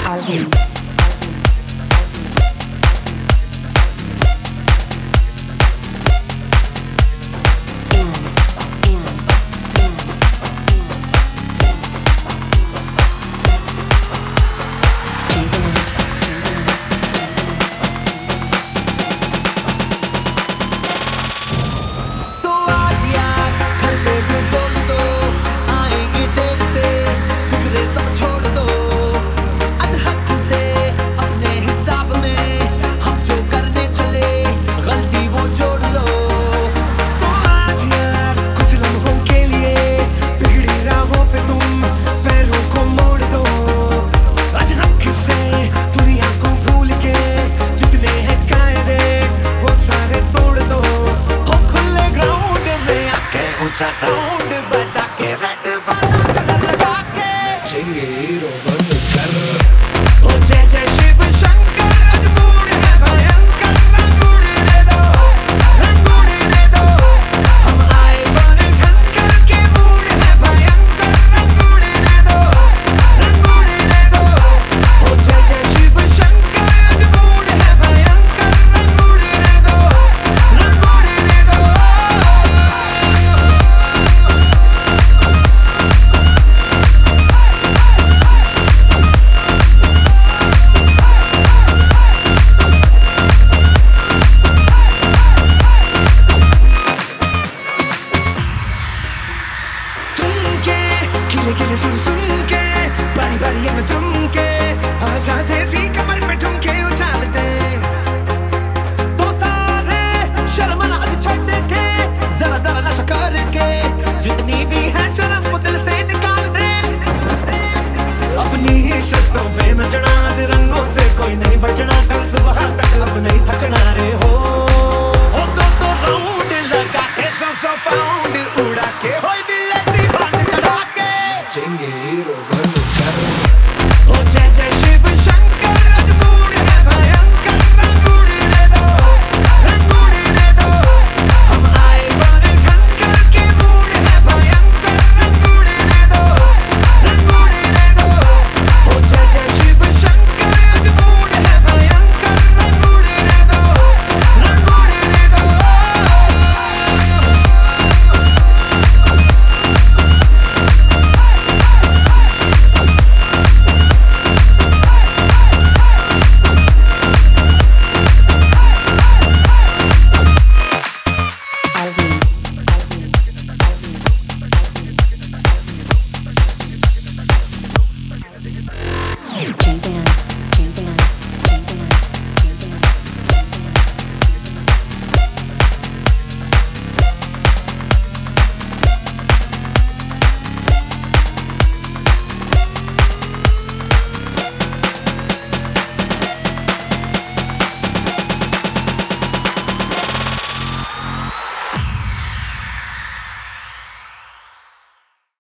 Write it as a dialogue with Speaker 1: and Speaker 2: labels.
Speaker 1: Alvin.
Speaker 2: Sound बजा के red वाला कलर लगा के
Speaker 3: चेंगे हीरो बनकर
Speaker 2: ओ जय जय शिव शंकर आज मूड है भयंकर रंगून दे दो हम आए बने ठनकर के मूड है भयंकर रंगून दे दो ओ जय जय शिव शंकर आज मूड है भयंकर रंगून दे दो गिले सुन सुन के बारी बारी हम चमके आ जाते सी कमर में ठुमके उछालते तो सारे शर्म ना आज छोड़ के जरा जरा नशा करके जितनी भी है शर्म वो दिल से निकाल दे अपनी ही शर्तों पे नचना आज रंगों से कोई नहीं बचना कल सुबह तक अब नहीं थकना रे हो दो राउंड लगा के 100 पाउंड